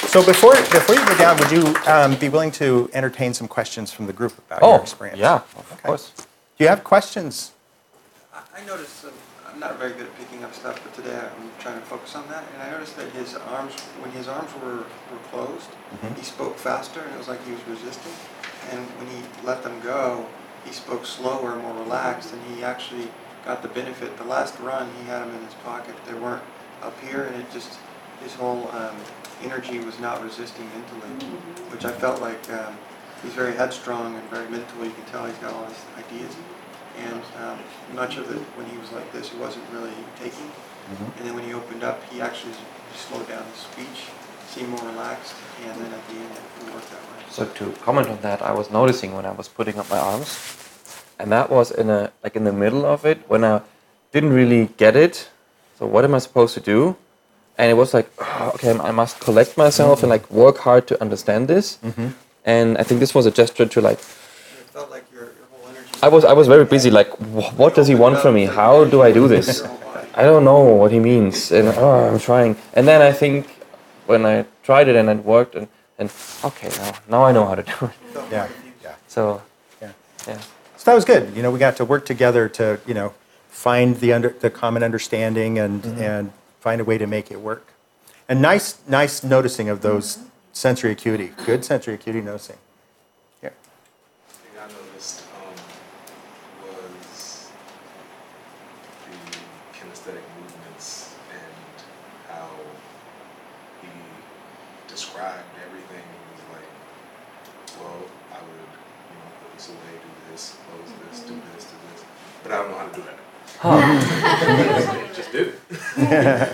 So before you go down, would you be willing to entertain some questions from the group about your experience? Yeah, of course. Do you have questions? I noticed, I'm not very good at picking up stuff, but today I'm trying to focus on that, and I noticed that his arms, when his arms were closed, he spoke faster, and it was like he was resisting. And when he let them go, he spoke slower, more relaxed, and he actually got the benefit. The last run, he had them in his pocket. They weren't up here, and it just, his whole energy was not resisting mentally, which I felt like he's very headstrong and very mental. You can tell he's got all his ideas. And I'm not sure that when he was like this, he wasn't really taking. And then when he opened up, he actually slowed down his speech, seemed more relaxed, and then at the end it worked that way. So to comment on that, I was noticing when I was putting up my arms, and that was in the middle of it when I didn't really get it. So what am I supposed to do? And it was like, oh, okay, I must collect myself and like work hard to understand this. And I think this was a gesture to like. It felt like your whole energy. I was very busy. Like, what does he want from me? How do I do this? I don't know what he means, and I'm trying. And then I think when I tried it and it worked, and okay, now I know how to do it. Yeah. So Yeah. yeah. So that was good. We got to work together to, find the common understanding and find a way to make it work. And nice noticing of those sensory acuity. Good sensory acuity noticing. Yeah. The thing I noticed was the kinesthetic movements and how he described everything. He was like, well, I would, put this away, do this, close this, do this, do this. But I don't know how to do that. Just do it. Yeah.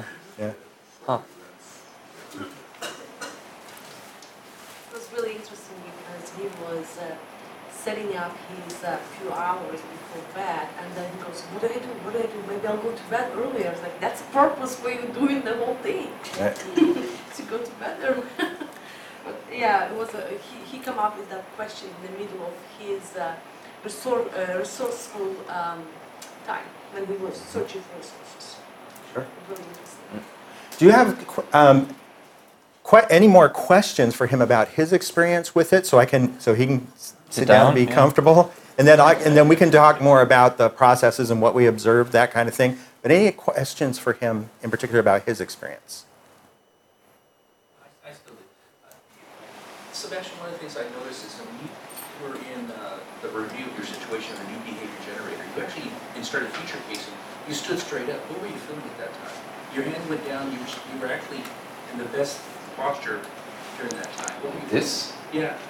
It was really interesting because he was setting up his few hours before bed, and then he goes, what do I do? What do I do? Maybe I'll go to bed earlier. I was like, that's the purpose for you doing the whole thing. Right. To go to bed early. But yeah, it was he came up with that question in the middle of his resourceful time when he was searching for resources. Sure. Really interesting. Do you have any more questions for him about his experience with it, so he can sit down and be comfortable, and then we can talk more about the processes and what we observed, that kind of thing. But any questions for him in particular about his experience? I still do. Sebastian, one of the things I noticed is when you were in the review of your situation of a new behavior generator, you actually, instead of feature casing, you stood straight up. What were you feeling at that time? Your hand went down, you were actually in the best posture during that time. What were you This? feeling? Yeah.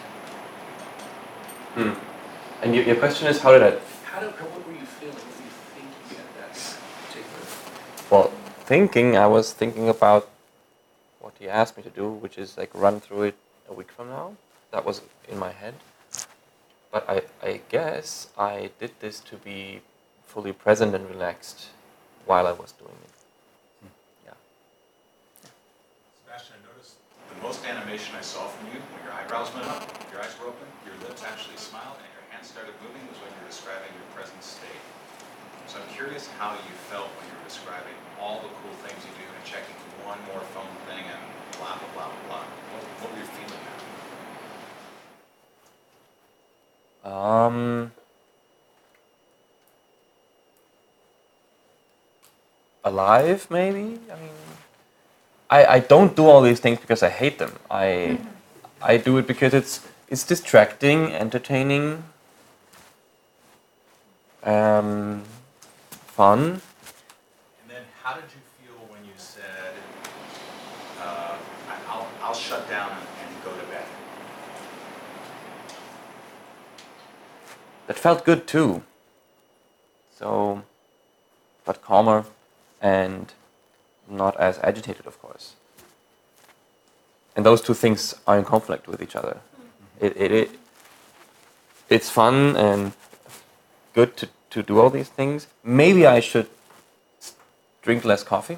And your question is, what were you feeling? What were you thinking at that particular? Well, I was thinking about what he asked me to do, which is like run through it a week from now. That was in my head. But I guess I did this to be fully present and relaxed while I was doing it. Yeah. Sebastian, I noticed the most animation I saw from you when your eyebrows went up, your eyes were open, your lips actually smiled, and your hands started moving was when you were describing your present state. So I'm curious how you felt when you were describing all the cool things you do and checking one more phone thing and blah, blah, blah, blah, blah. What were you feeling now? Alive, maybe? I mean, I don't do all these things because I hate them. I do it because it's distracting, entertaining, fun. And then how did you feel when you said, I'll shut down and go to bed? That felt good too. So, but calmer and not as agitated, of course. And those two things are in conflict with each other. It's fun and good to do all these things. Maybe I should drink less coffee.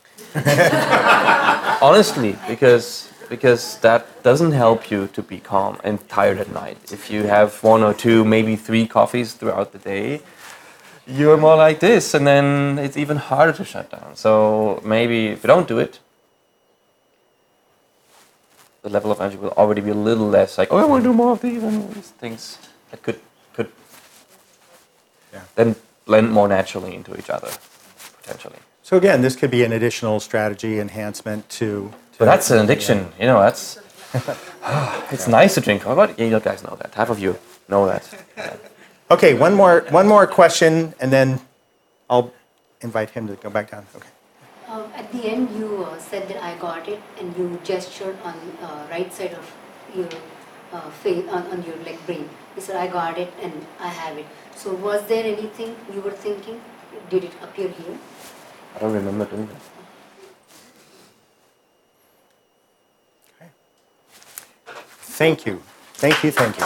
Honestly, because that doesn't help you to be calm and tired at night. If you have 1 or 2, maybe 3 coffees throughout the day, you're more like this, and then it's even harder to shut down. So maybe if you don't do it, the level of energy will already be a little less like, oh, I want to do more of these and these things that could then blend more naturally into each other, potentially. So again, this could be an additional strategy enhancement to But that's an addiction, you know, that's, it's nice to drink. How about, you guys know that, half of you know that. Yeah. Okay, one more question, and then I'll invite him to go back down. Okay. At the end, you said that I got it, and you gestured on right side of your face, on your like brain. You said, I got it, and I have it. So was there anything you were thinking? Did it appear here? I don't remember doing that. Okay. Thank you. Thank you, thank you.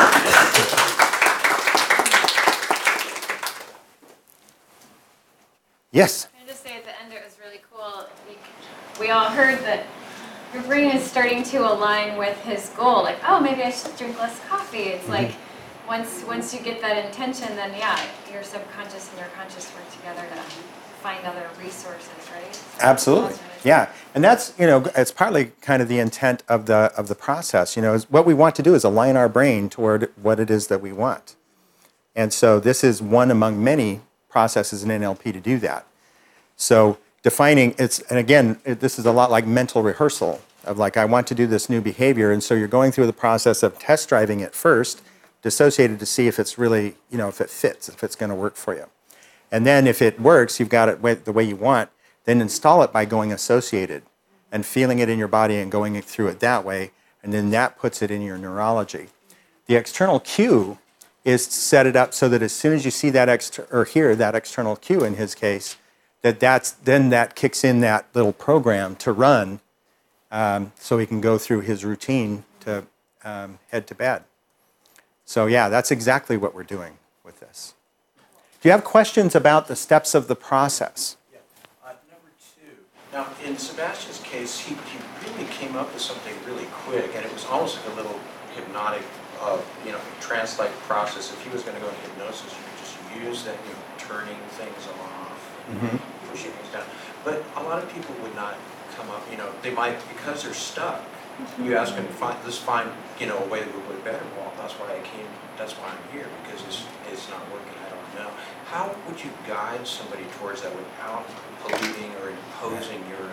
Yes? Can I just say at the end it was really cool. We all heard that your brain is starting to align with his goal. Like, oh, maybe I should drink less coffee. It's like once you get that intention, then yeah, your subconscious and your conscious work together to find other resources, right? Absolutely. Yeah. And that's, you know, it's partly kind of the intent of the process. You know, is what we want to do is align our brain toward what it is that we want. And so this is one among many processes in NLP to do that. So defining and again, this is a lot like mental rehearsal of like, I want to do this new behavior. And so you're going through the process of test driving it first, dissociated to see if it's really, you know, if it fits, if it's going to work for you. And then if it works, you've got it the way you want, then install it by going associated and feeling it in your body and going through it that way. And then that puts it in your neurology. The external cue is to set it up so that as soon as you see that or hear that external cue in his case, then that kicks in that little program to run so he can go through his routine to head to bed. So yeah, that's exactly what we're doing with this. Do you have questions about the steps of the process? Yeah. Number two. Now, in Sebastian's case, he really came up with something really quick, and it was almost like a little hypnotic, trance-like process. If he was going to go into hypnosis, you could just use that, turning things off, pushing things down. But a lot of people would not come up, they might, because they're stuck. You ask them to find a way that would work better. Well, that's why I'm here, because it's not working. I don't know. How would you guide somebody towards that without polluting or imposing your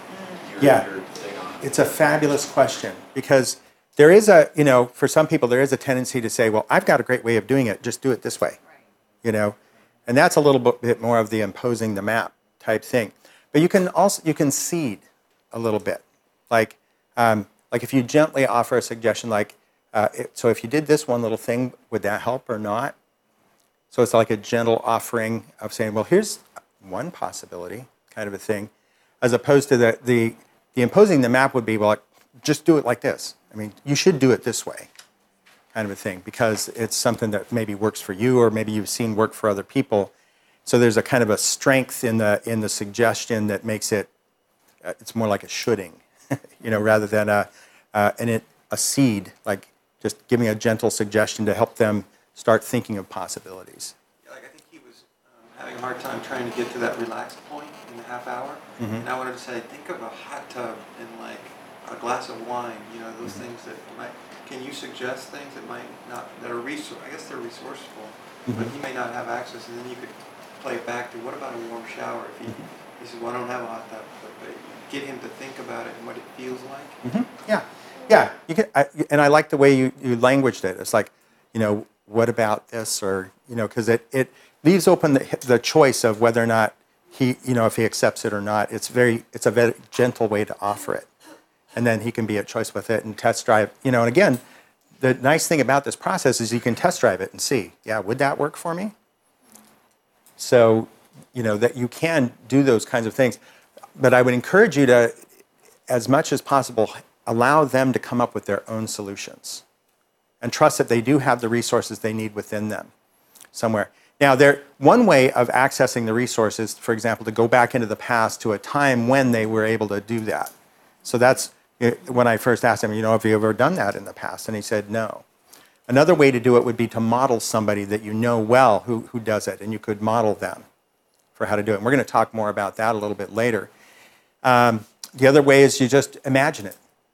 thing on them? It's a fabulous question, because there is for some people, there is a tendency to say, well, I've got a great way of doing it, just do it this way, and that's a little bit more of the imposing the map type thing. But you can seed a little bit, like if you gently offer a suggestion, so if you did this one little thing, would that help or not? So it's like a gentle offering of saying, well, here's one possibility, kind of a thing, as opposed to the imposing the map would be, well, just do it like this. I mean, you should do it this way, kind of a thing, because it's something that maybe works for you, or maybe you've seen work for other people. So there's a kind of a strength in the suggestion that makes it, it's more like a shoulding, rather than a seed, like just giving a gentle suggestion to help them start thinking of possibilities. Yeah, I think he was having a hard time trying to get to that relaxed point in the half hour. And I wanted to say, think of a hot tub and like a glass of wine, those things that might, can you suggest things that might not, that are I guess they're resourceful, but he may not have access, and then you could play it back to, what about a warm shower? If he says, well, I don't have a hot tub, but get him to think about it and what it feels like. Yeah. You can, and I like the way you languaged it. It's like, what about this, or because it leaves open the choice of whether or not he, if he accepts it or not. It's a very gentle way to offer it, and then he can be at choice with it and test drive. And again, the nice thing about this process is you can test drive it and see, would that work for me? So, that you can do those kinds of things. But I would encourage you to, as much as possible, allow them to come up with their own solutions and trust that they do have the resources they need within them somewhere. Now, one way of accessing the resources, for example, to go back into the past to a time when they were able to do that. So that's when I first asked him, have you ever done that in the past? And he said no. Another way to do it would be to model somebody that you know well who does it, and you could model them for how to do it. And we're going to talk more about that a little bit later. The other way is you just imagine it.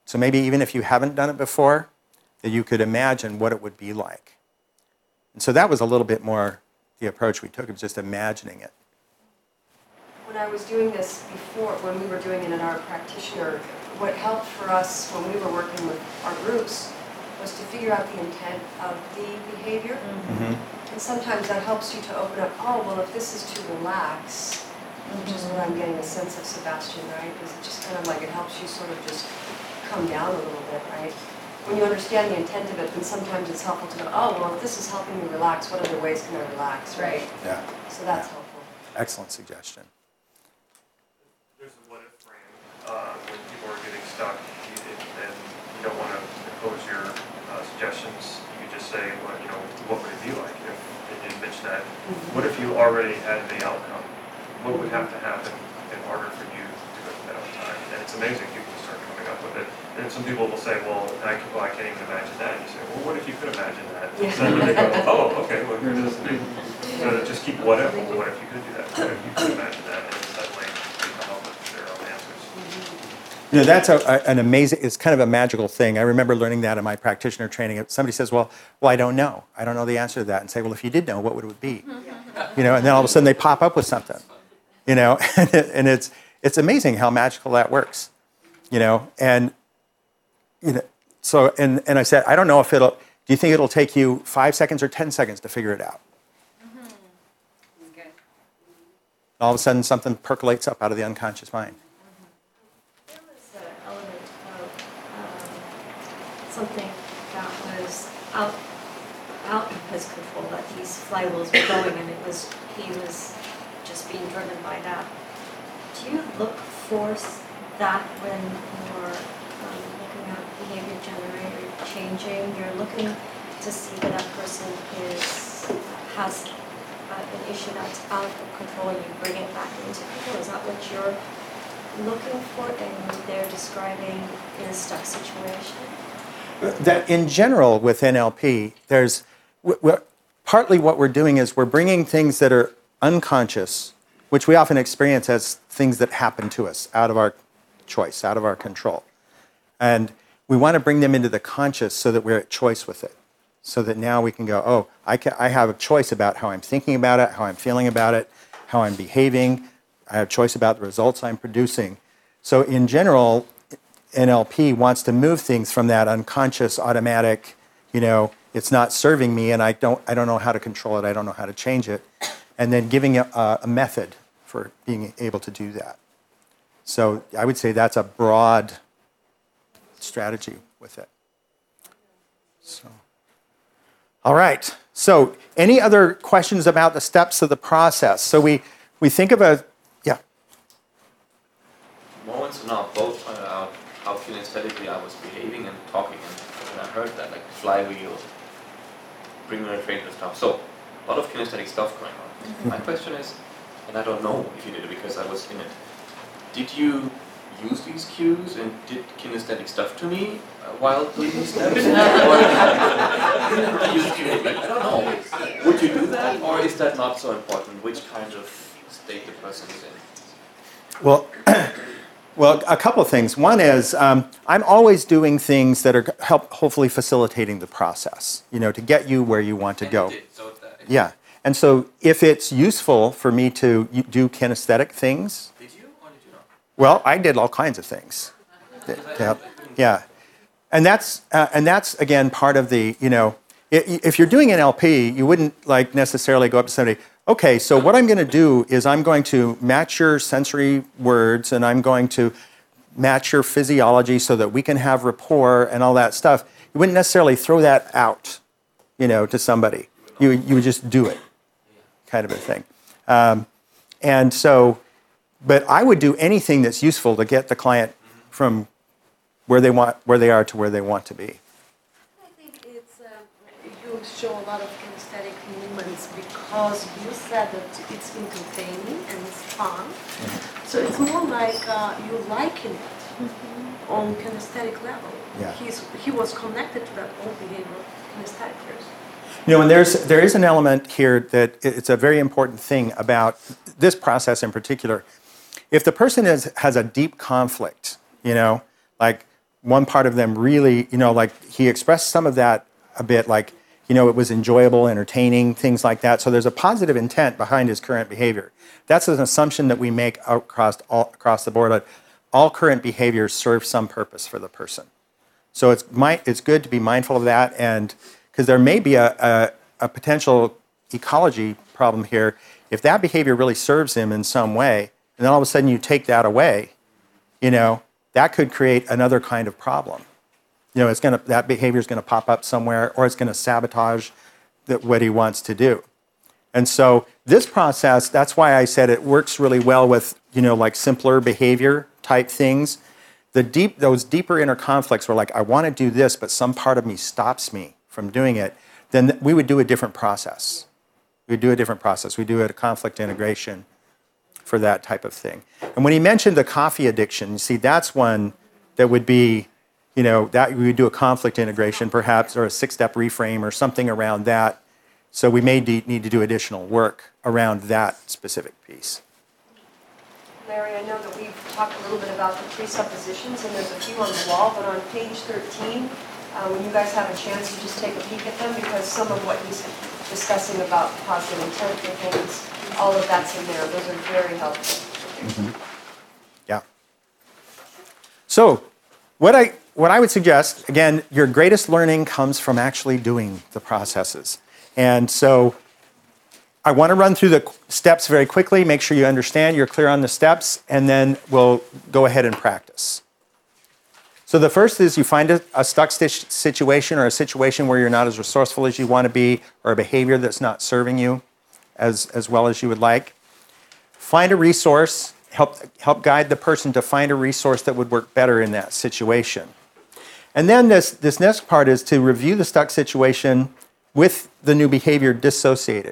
So maybe even if you haven't done it before, that you could imagine what it would be like. And so that was a little bit more the approach we took, of just imagining it. When I was doing this before, when we were doing it in our practitioner, what helped for us when we were working with our groups was to figure out the intent of the behavior. Mm-hmm. And sometimes that helps you to open up, oh, well, if this is to relax, which is what I'm getting a sense of Sebastian, right? Is it just kind of like it helps you sort of just come down a little bit, right? When you understand the intent of it, then sometimes it's helpful to go, oh, well, if this is helping me relax, what other ways can I relax, right? Yeah. So that's helpful. Excellent suggestion. There's a what-if frame when people are getting stuck, and you don't want to impose your suggestions. You could just say, well, what would it be like if you pitch that? What if you already had the outcome? What would have to happen in order for you to go to bed on time? And it's amazing people start coming up with it. And some people will say, well, I can't even imagine that. And you say, well, what if you could imagine that? Yeah. So then they go, oh, okay, well, here it is. So just keep what if you could do that? What if you could imagine that? And suddenly people come up with their own answers. That's an amazing, it's kind of a magical thing. I remember learning that in my practitioner training. Somebody says, well, I don't know. I don't know the answer to that. And say, well, if you did know, what would it be? And then all of a sudden they pop up with something, and it's amazing how magical that works, and, so, and I said, I don't know if do you think it'll take you 5 seconds or 10 seconds to figure it out? Good. All of a sudden something percolates up out of the unconscious mind. There was an element of something that was out of his control, that these flywheels were going, and he was just being driven by that. Do you look for that when you're looking at behavior generator changing? You're looking to see that that person has an issue that's out of control, and you bring it back into control. Is that what you're looking for, and they're describing in a stuck situation? That in general with NLP, partly what we're doing is we're bringing things that are unconscious, which we often experience as things that happen to us out of our choice, out of our control. And we want to bring them into the conscious so that we're at choice with it. So that now we can go, oh, I have a choice about how I'm thinking about it, how I'm feeling about it, how I'm behaving. I have choice about the results I'm producing. So in general, NLP wants to move things from that unconscious, automatic, it's not serving me, and I don't know how to control it, I don't know how to change it, and then giving a method for being able to do that. So I would say that's a broad strategy with it. So, all right. So any other questions about the steps of the process? So we think of Moments now both pointed out how kinesthetically I was behaving and talking, and when I heard that, like flywheel, bring me a train and stuff. So a lot of kinesthetic stuff going on. Mm-hmm. My question is, and I don't know if you did it because I was in it, did you use these cues and did kinesthetic stuff to me while doing these steps? I don't know. Would you do that, or is that not so important? Which kind of state the person is in? Well, a couple of things. One is I'm always doing things that are hopefully facilitating the process, to get you where you want to go. Yeah. And so if it's useful for me to do kinesthetic things. Did you or did you not? Well, I did all kinds of things. Yeah. And that's again part of the, if you're doing NLP, you wouldn't necessarily go up to somebody, okay, so what I'm going to do is I'm going to match your sensory words and I'm going to match your physiology so that we can have rapport and all that stuff. You wouldn't necessarily throw that out, to somebody. You would just do it, kind of a thing. And so, but I would do anything that's useful to get the client from where they are to where they want to be. I think you show a lot of kinesthetic movements because you said that it's entertaining and it's fun. Mm-hmm. So it's more like you liking it on kinesthetic level. Yeah. He was connected to that old behavioral kinesthetic first. And there is an element here that it's a very important thing about this process in particular. If the person has a deep conflict, like one part of them really, like he expressed some of that a bit, like, it was enjoyable, entertaining, things like that. So there's a positive intent behind his current behavior. That's an assumption that we make across the board. That all current behaviors serve some purpose for the person. So it's good to be mindful of that, and because there may be a potential ecology problem here. If that behavior really serves him in some way, and then all of a sudden you take that away, that could create another kind of problem. That behavior is going to pop up somewhere, or it's going to sabotage what he wants to do. And so this process, that's why I said it works really well with, like simpler behavior type things. Those deeper inner conflicts where like, I want to do this, but some part of me stops me from doing it, then we would do a different process. We do a conflict integration for that type of thing. And when he mentioned the coffee addiction, you see, that's one that would be, that we would do a conflict integration perhaps, or a 6-step reframe or something around that. So we may need to do additional work around that specific piece. Larry, I know that we've talked a little bit about the presuppositions, and there's a few on the wall, but on page 13, when you guys have a chance to just take a peek at them, because some of what he's discussing about positive intent and things, all of that's in there. Those are very helpful. Mm-hmm. Yeah. So what I would suggest, again, your greatest learning comes from actually doing the processes. And so I want to run through the steps very quickly, make sure you understand, you're clear on the steps, and then we'll go ahead and practice. So the first is you find a stuck situation, or a situation where you're not as resourceful as you want to be, or a behavior that's not serving you as well as you would like. Find a resource, help guide the person to find a resource that would work better in that situation. And then this next part is to review the stuck situation with the new behavior dissociated.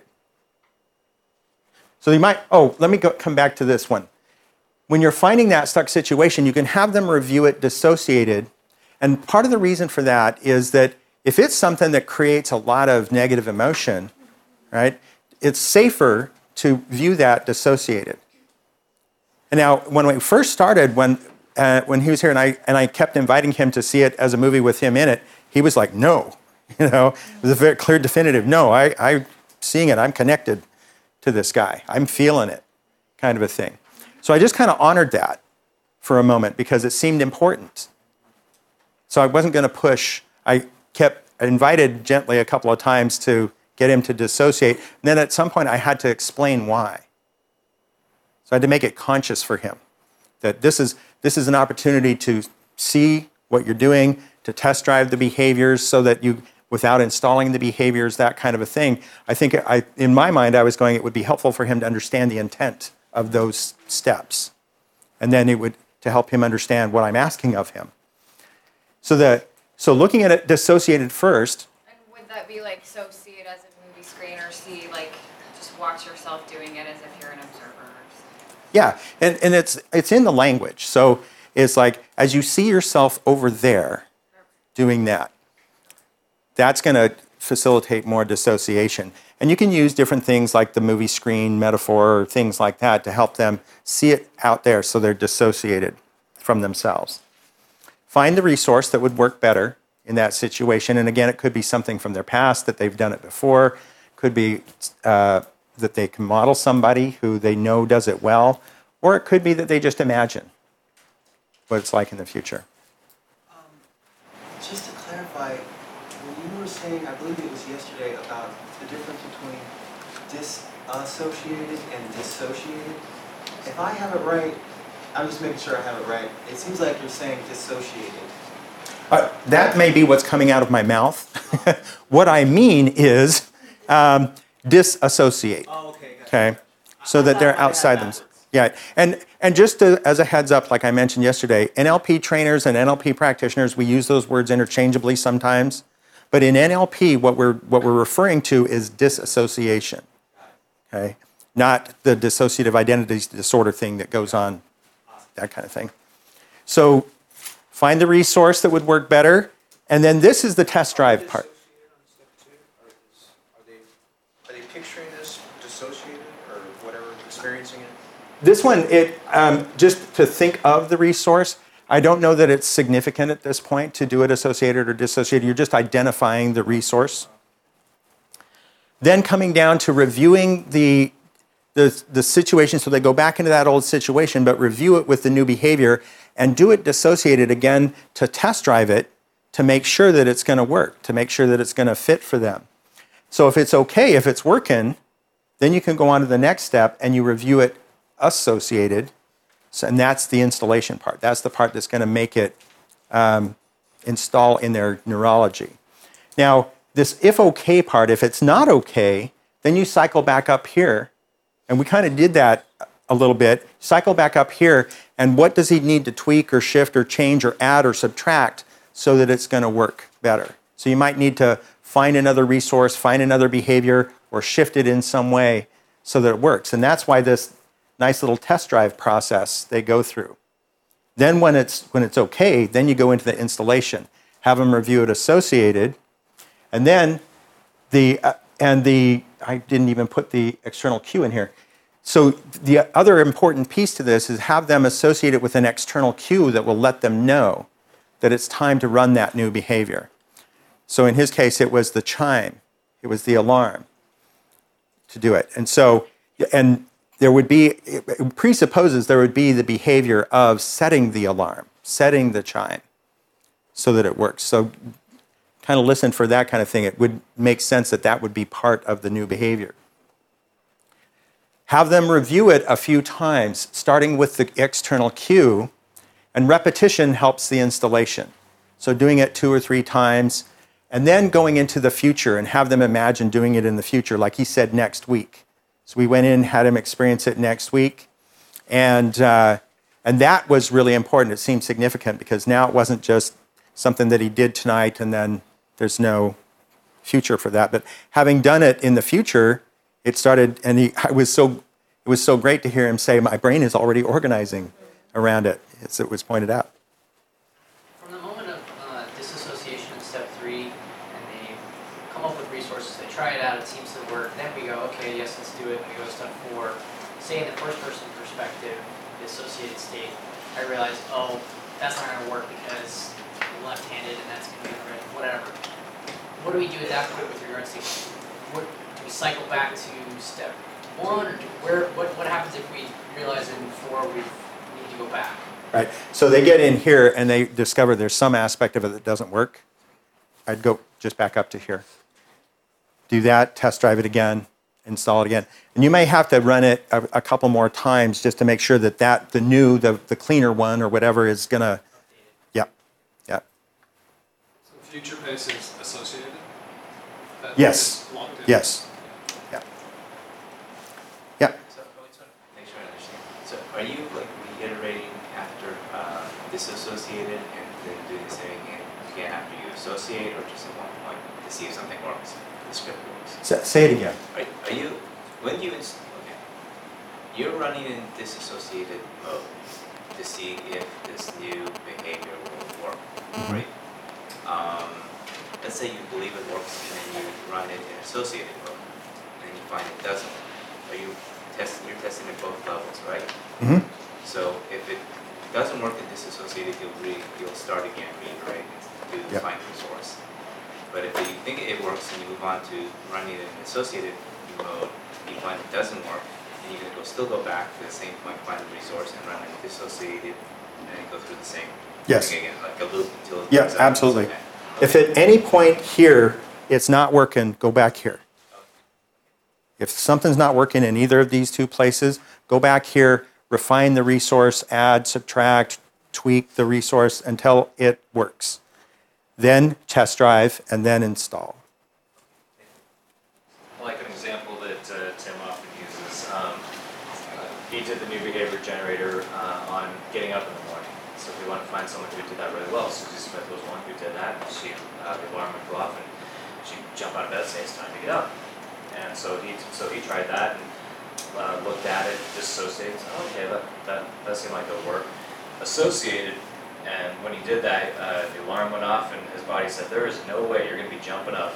So you might, let me come back to this one. When you're finding that stuck situation, you can have them review it dissociated. And part of the reason for that is that if it's something that creates a lot of negative emotion, right, it's safer to view that dissociated. And now, when we first started, when he was here, and I kept inviting him to see it as a movie with him in it, he was like, no. It was a very clear, definitive, no, I'm seeing it, I'm connected to this guy. I'm feeling it, kind of a thing. So I just kind of honored that for a moment because it seemed important. So I wasn't going to push. I invited gently a couple of times to get him to dissociate. And then at some point I had to explain why. So I had to make it conscious for him that this is an opportunity to see what you're doing, to test drive the behaviors so that you, without installing the behaviors, that kind of a thing. I think in my mind, I was going, it would be helpful for him to understand the intent of those steps. And then it would, to help him understand what I'm asking of him. So looking at it dissociated first. And would that be like, so see it as a movie screen, or see, like, just watch yourself doing it as if you're an observer? Yeah, and it's in the language. So it's like, as you see yourself over there doing that, that's going to facilitate more dissociation. And you can use different things like the movie screen metaphor or things like that to help them see it out there so they're dissociated from themselves. Find the resource that would work better in that situation. And again, it could be something from their past that they've done it before. Could be that they can model somebody who they know does it well. Or it could be that they just imagine what it's like in the future. Just to clarify, when you were saying, I believe it was yesterday, about the difference between disassociated and dissociated, if I have it right, I'm just making sure I have it right. It seems like you're saying dissociated. That may be what's coming out of my mouth. What I mean is disassociate. Oh, okay. Okay, so that they're outside them. Yeah, and just as a heads up, like I mentioned yesterday, NLP trainers and NLP practitioners, we use those words interchangeably sometimes. But in NLP, what we're referring to is disassociation. Okay, not the dissociative identity disorder thing that goes on, that kind of thing. So find the resource that would work better, and then this is the test drive part. Are they picturing this dissociated or whatever, experiencing it? This one, just to think of the resource, I don't know that it's significant at this point to do it associated or dissociated. You're just identifying the resource. Then coming down to reviewing the situation, so they go back into that old situation, but review it with the new behavior and do it dissociated again to test drive it to make sure that it's going to work, to make sure that it's going to fit for them. So if it's okay, if it's working, then you can go on to the next step and you review it associated. So, and that's the installation part. That's the part that's going to make it install in their neurology. Now, this if okay part, if it's not okay, then you cycle back up here. And we kind of did that a little bit. Cycle back up here, and what does he need to tweak or shift or change or add or subtract so that it's going to work better? So you might need to find another resource, find another behavior, or shift it in some way so that it works. And that's why this nice little test drive process they go through. Then when it's okay, then you go into the installation. Have them review it associated. And then I didn't even put the external cue in here. So the other important piece to this is have them associate it with an external cue that will let them know that it's time to run that new behavior. So in his case, it was the chime. It was the alarm to do it. And so, and there would be, it presupposes there would be the behavior of setting the alarm, setting the chime so that it works. So kind of listen for that kind of thing. It would make sense that that would be part of the new behavior. Have them review it a few times, starting with the external cue, and repetition helps the installation. So doing it 2 or 3 times, and then going into the future and have them imagine doing it in the future, like he said, next week. So we went in, had him experience it next week, and that was really important. It seemed significant because now it wasn't just something that he did tonight and then there's no future for that. But having done it in the future, it started, and it was so great to hear him say, my brain is already organizing around it, as it was pointed out. From the moment of disassociation in step 3, and they come up with resources, they try it out, it seems to work, then we go, okay, yes, let's do it, and we go to step 4. Say in the first person perspective, the associated state, I realize, oh, that's not going to work because I'm left-handed and that's going to be right, whatever. What do we do at that point with regards to, do we cycle back to step 1, or what happens if we realize in 4 we need to go back? Right. So they get in here and they discover there's some aspect of it that doesn't work. I'd go just back up to here. Do that, test drive it again, install it again. And you may have to run it a couple more times just to make sure that the cleaner one or whatever is going to, yeah. So future pace is associated? Yes. Yes. Yeah. Yeah. So, make sure I understand. So are you like reiterating after disassociated and then doing the same again after you associate, or just at one point to see if something works, the script works? Say it again. Are you, when you, you're running in disassociated mode to see if this new behavior will work, right? Let's say you believe it works and then you run it in associated mode and you find it doesn't work. You're testing at both levels, right? Mm-hmm. So if it doesn't work in disassociated, you'll start again, reiterate, to find the source. But if you think it works and you move on to running it in associated mode, you find it doesn't work, and you're going to still go back to the same point, find the resource, and run it dissociated, and then go through the same thing again, like a loop until it Yeah, absolutely. Okay. If at any point here it's not working, go back here. If something's not working in either of these 2 places, go back here, refine the resource, add, subtract, tweak the resource until it works. Then test drive and then install. I like an example that Tim often uses. He did the new behavior generator on getting up in the morning. So if we want to find someone who did that really well, Susie Smith was one who did that. The alarm would go off and she'd jump out of bed and say, it's time to get up. And so he tried that and looked at it, dissociated. Oh, okay, that seemed like it'll work. Associated, and when he did that, the alarm went off and his body said, there is no way you're going to be jumping up.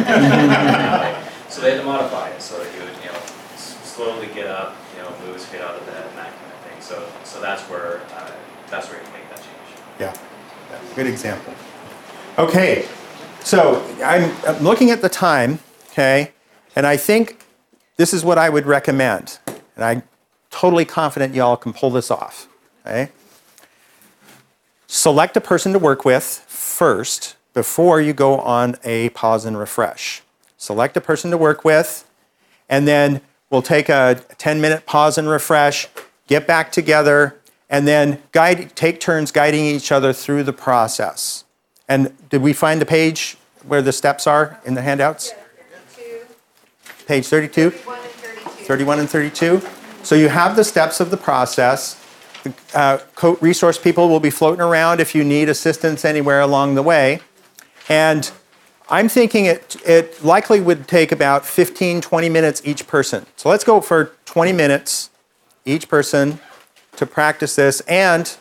So they had to modify it so that he would, slowly get up, move his feet out of bed and that kind of thing. So that's where you make that change. Yeah, good example. Okay, so I'm looking at the time, okay, and I think this is what I would recommend. And I'm totally confident y'all can pull this off, okay? Select a person to work with first before you go on a pause and refresh. Select a person to work with, and then we'll take a 10-minute pause and refresh, get back together, and then take turns guiding each other through the process. And did we find the page where the steps are in the handouts? Page 32? 31 and 32. So you have the steps of the process. The COAT resource people will be floating around if you need assistance anywhere along the way. And I'm thinking it likely would take about 15, 20 minutes each person. So let's go for 20 minutes each person to practice this, and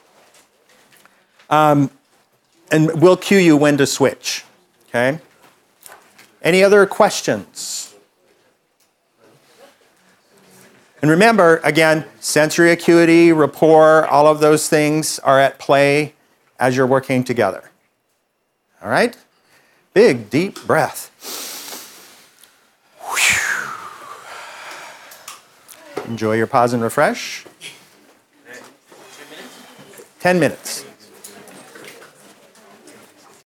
we'll cue you when to switch, okay? Any other questions? And remember, again, sensory acuity, rapport, all of those things are at play as you're working together. All right? Big, deep breath. Enjoy your pause and refresh. 10 minutes.